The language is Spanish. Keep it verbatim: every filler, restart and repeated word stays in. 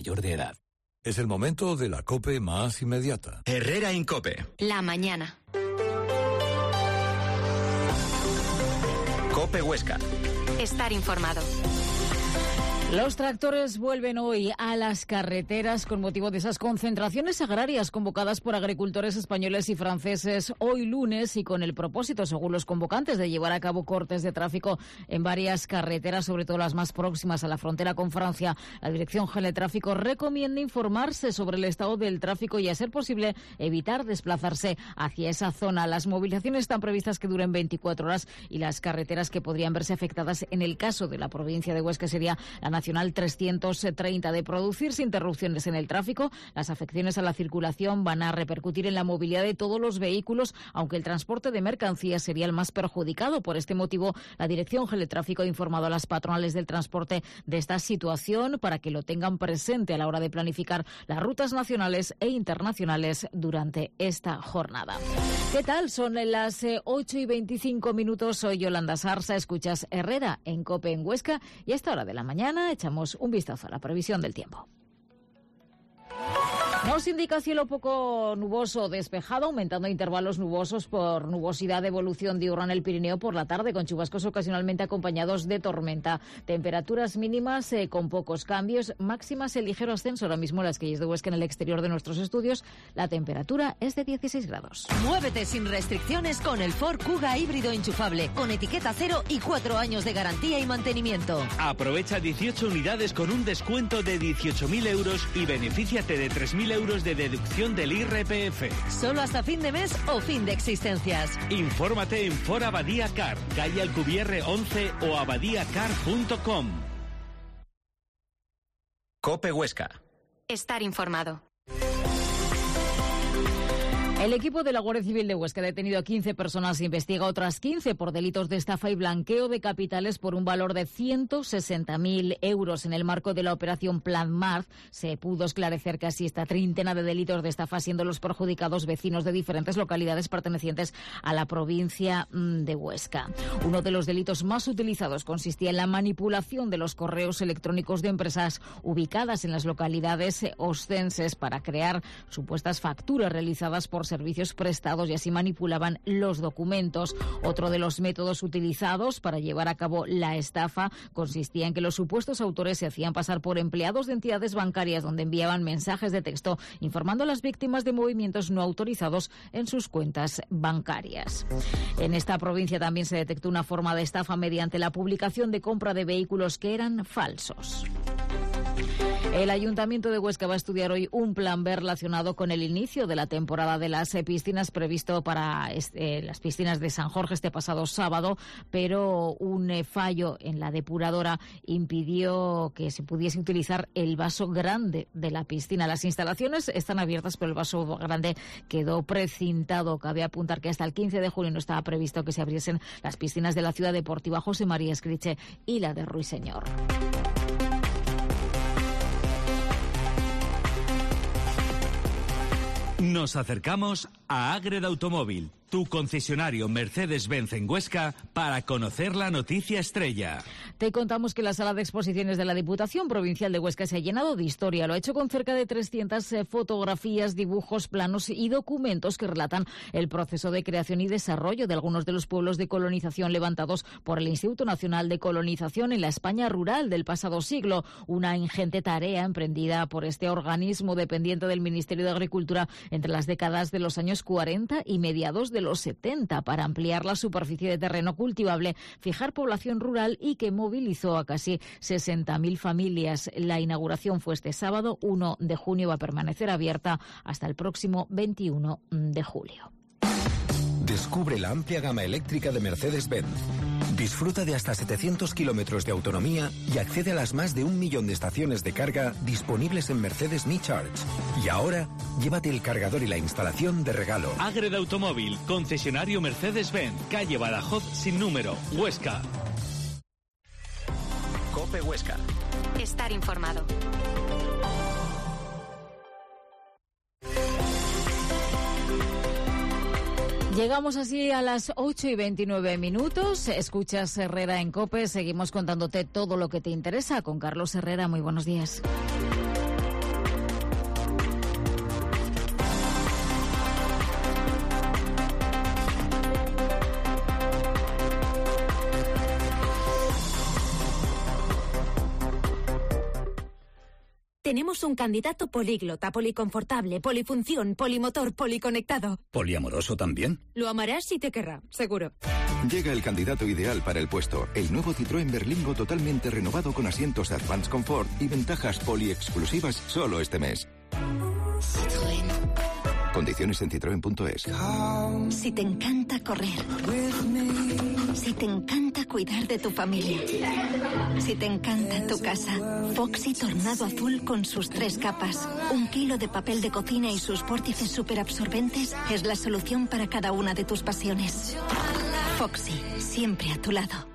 mayor de edad. Es el momento de la COPE más inmediata. Herrera en COPE. La mañana. COPE Huesca. Estar informado. Los tractores vuelven hoy a las carreteras con motivo de esas concentraciones agrarias convocadas por agricultores españoles y franceses hoy lunes y con el propósito, según los convocantes, de llevar a cabo cortes de tráfico en varias carreteras, sobre todo las más próximas a la frontera con Francia. La Dirección General de Tráfico recomienda informarse sobre el estado del tráfico y, a ser posible, evitar desplazarse hacia esa zona. Las movilizaciones están previstas que duren veinticuatro horas y las carreteras que podrían verse afectadas en el caso de la provincia de Huesca sería la Nacional trescientos treinta. De producirse interrupciones en el tráfico, las afecciones a la circulación van a repercutir en la movilidad de todos los vehículos, aunque el transporte de mercancías sería el más perjudicado. Por este motivo, la Dirección General de Tráfico ha informado a las patronales del transporte de esta situación para que lo tengan presente a la hora de planificar las rutas nacionales e internacionales durante esta jornada. ¿Qué tal? Son las ocho y veinticinco minutos. Soy Yolanda Sarsa. Escuchas Herrera en COPE en Huesca y a esta hora de la mañana echamos un vistazo a la previsión del tiempo. Nos indica cielo poco nuboso despejado, aumentando intervalos nubosos por nubosidad de evolución diurna en el Pirineo por la tarde, con chubascos ocasionalmente acompañados de tormenta. Temperaturas mínimas eh, con pocos cambios, máximas en ligero ascenso. Ahora mismo las calles de Huesca, en el exterior de nuestros estudios, la temperatura es de dieciséis grados. Muévete sin restricciones con el Ford Kuga híbrido enchufable, con etiqueta cero y cuatro años de garantía y mantenimiento. Aprovecha dieciocho unidades con un descuento de dieciocho mil euros y benefíciate de tres mil euros de deducción del I R P F. Solo hasta fin de mes o fin de existencias. Infórmate en Ford Abadía Car, calle Alcubierre once o abadíacar punto com. COPE Huesca. Estar informado. El equipo de la Guardia Civil de Huesca ha detenido a quince personas e investiga otras quince por delitos de estafa y blanqueo de capitales por un valor de ciento sesenta mil euros. En el marco de la operación Plan Mart se pudo esclarecer casi esta treintena de delitos de estafa, siendo los perjudicados vecinos de diferentes localidades pertenecientes a la provincia de Huesca. Uno de los delitos más utilizados consistía en la manipulación de los correos electrónicos de empresas ubicadas en las localidades oscenses para crear supuestas facturas realizadas por servicios prestados y así manipulaban los documentos. Otro de los métodos utilizados para llevar a cabo la estafa consistía en que los supuestos autores se hacían pasar por empleados de entidades bancarias donde enviaban mensajes de texto informando a las víctimas de movimientos no autorizados en sus cuentas bancarias. En esta provincia también se detectó una forma de estafa mediante la publicación de compra de vehículos que eran falsos. El Ayuntamiento de Huesca va a estudiar hoy un plan B relacionado con el inicio de la temporada de las piscinas previsto para este, las piscinas de San Jorge este pasado sábado, pero un eh, fallo en la depuradora impidió que se pudiese utilizar el vaso grande de la piscina. Las instalaciones están abiertas, pero el vaso grande quedó precintado. Cabe apuntar que hasta el quince de junio no estaba previsto que se abriesen las piscinas de la Ciudad Deportiva José María Escriche y la de Ruiseñor. Nos acercamos a Ágreda Automóvil, tu concesionario Mercedes-Benz en Huesca, para conocer la noticia estrella. Te contamos que la sala de exposiciones de la Diputación Provincial de Huesca se ha llenado de historia. Lo ha hecho con cerca de trescientas fotografías, dibujos, planos y documentos que relatan el proceso de creación y desarrollo de algunos de los pueblos de colonización levantados por el Instituto Nacional de Colonización en la España rural del pasado siglo. Una ingente tarea emprendida por este organismo dependiente del Ministerio de Agricultura entre las décadas de los años cuarenta y mediados de los setenta para ampliar la superficie de terreno cultivable, fijar población rural y que movilizó a casi sesenta mil familias. La inauguración fue este sábado, uno de junio, va a permanecer abierta hasta el próximo veintiuno de julio. Descubre la amplia gama eléctrica de Mercedes-Benz. Disfruta de hasta setecientos kilómetros de autonomía y accede a las más de un millón de estaciones de carga disponibles en Mercedes Me Charge. Y ahora, llévate el cargador y la instalación de regalo. Ágreda Automóvil, concesionario Mercedes-Benz, calle Badajoz sin número, Huesca. COPE Huesca. Estar informado. Llegamos así a las ocho y veintinueve minutos. Escuchas Herrera en COPE. Seguimos contándote todo lo que te interesa con Carlos Herrera. Muy buenos días. Tenemos un candidato políglota, policonfortable, polifunción, polimotor, policonectado. ¿Poliamoroso también? Lo amarás y te querrá, seguro. Llega el candidato ideal para el puesto. El nuevo Citroën Berlingo totalmente renovado con asientos Advanced Comfort y ventajas poliexclusivas solo este mes. Citroën. Condiciones en citroen punto es. Si te encanta correr, si te encanta cuidar de tu familia, si te encanta tu casa, Foxy Tornado Azul con sus tres capas, un kilo de papel de cocina y sus vórtices superabsorbentes es la solución para cada una de tus pasiones. Foxy, siempre a tu lado.